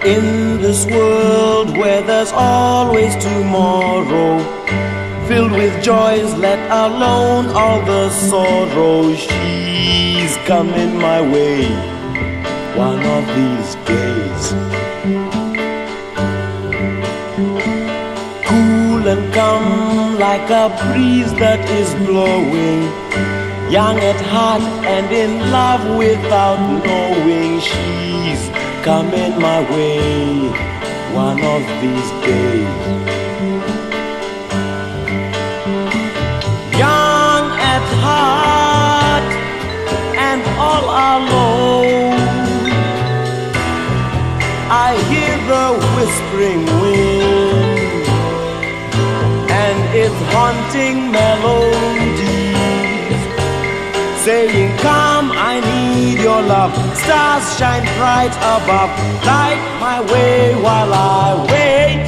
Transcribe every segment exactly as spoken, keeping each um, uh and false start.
In this world where there's always tomorrow, filled with joys, let alone all the sorrow, she's coming my way one of these days. Cool and calm like a breeze that is blowing, young at heart and in love without knowing, she's coming my way one of these days. Young at heart and all alone, I hear the whispering wind and its haunting melodies saying, come, I need your love. Stars shine bright above, light my way while I wait.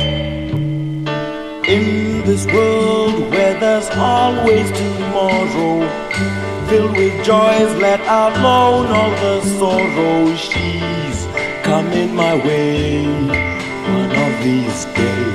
In this world where there's always tomorrow, filled with joys, let alone all the sorrow, she's coming my way one of these days.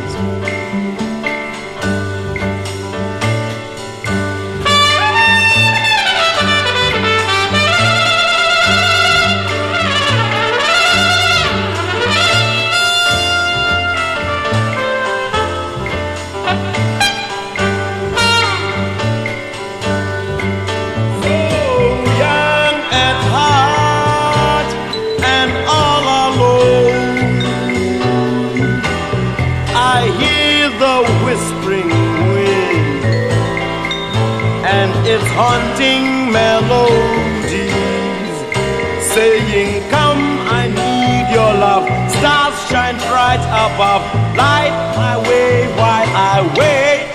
I hear the whispering wind and its haunting melodies saying, come, I need your love. Stars shine bright above, light my way while I wait.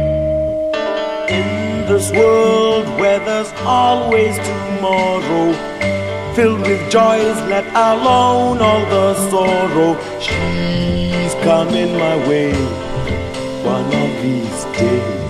In this world where there's always tomorrow, filled with joys, let alone all the sorrow, she's coming my way one of these days.